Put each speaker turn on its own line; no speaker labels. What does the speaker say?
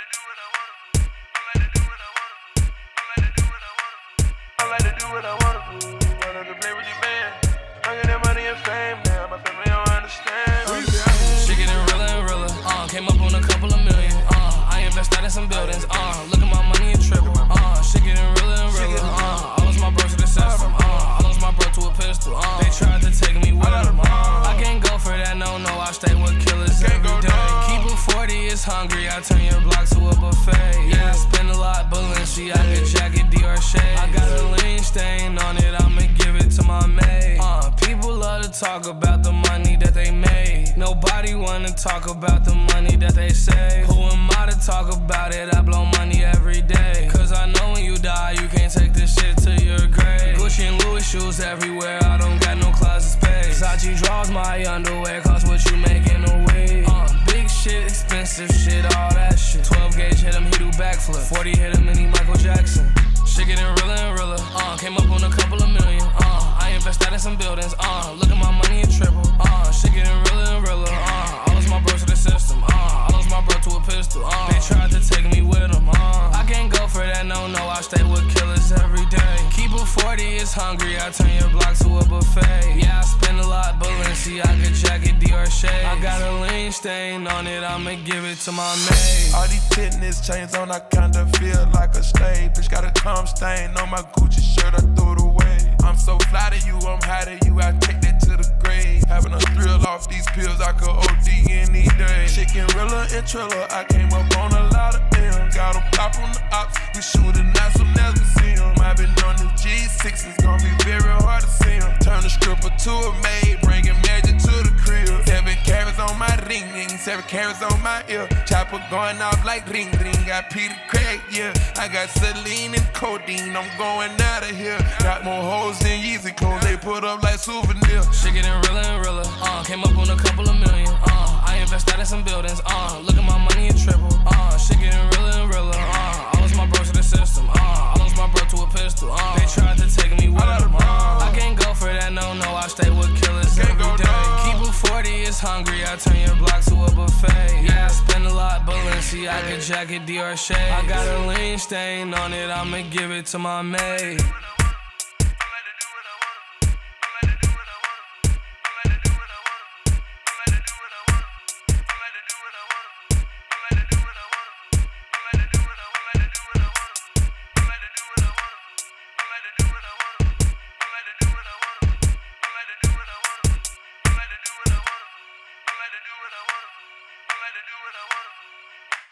what I wanna do. Wanna to play with your band. Bringing that money and fame now. My family don't understand.
She getting realer and realer. Came up on a couple of million. I invested in some buildings. Look at my money and triple. She getting realer and realer. I lost my bro to the system. I lost my bro to a pistol. They tried to take me with them. I can't go for that, no. I stay with killers every day. Keep it 40, it's hungry. I turn your block to a buffet. Yeah, I spend a lot, Balenciaga jacket, Dior shade. I got a lean stain on it, I'ma give it to my maid. People love to talk about the money that they made. Nobody wanna talk about the money that they save. Who am I to talk about it? I blow money every day. Cause I know when you die, you can't take this shit to your grave. Gucci and Louis shoes everywhere, I don't got no closet space. Versace draws my underwear, cost what you make in a week. Big shit, expensive shit, all that shit. 12 gauge hit him, he do backflip. 40 hit him, and he Michael Jackson. Shit getting realer and realer. Came up on a couple of million. I invested in some buildings. Look at my money and triple. Shit getting realer and realer. I lost my bro to the system. I lost my bro to a pistol. They tried to take me with them. I can't go for that, no. I stay with killers every day. Keep it 40, it's hungry. I turn your block to a buffet. Yeah, I spend a lot, Balenciaga jacket, Dior shade. I got a lean stain on it, I'ma give it to my maid.
All these tennis chains on, I kinda feel like a slave. Bitch got a cum stain on my Gucci shirt, I threw it away. I'm so fly to you, I'm high to you, I take that to the grave. Having a thrill off these pills, I could OD any day. Chicken realer and triller, I came up on a lot of M's. Got a pop on the ops, we shootin' out soon as we see 'em. I've been on the G6, it's gonna be very hard to see 'em. Turn a stripper to a maid, bringing magic to the crib. 7 carats on my ring, 7 carats on my ear. Chopper going off like ring. Got Peter Craig, yeah. I got Celine and codeine, I'm going out of here. Got more hoes than Yeezy clothes, they put up like souvenirs.
Shit getting realer and realer. Came up on a couple of million. I invested in some buildings. Look at my money and triple. Shit getting realer and realer. I lost my bro to the system. I lost my bro to a pistol. They tried to take me with them. I can't go for that, no. I stay with killers every day. Keep it 40, it's hungry. I turn your block to a buffet. Yeah, I spend a lot, Balenciaga jacket, Dior shade. I got a lean stain on it, I'ma give it to my maid.
I like to do what I wanna do.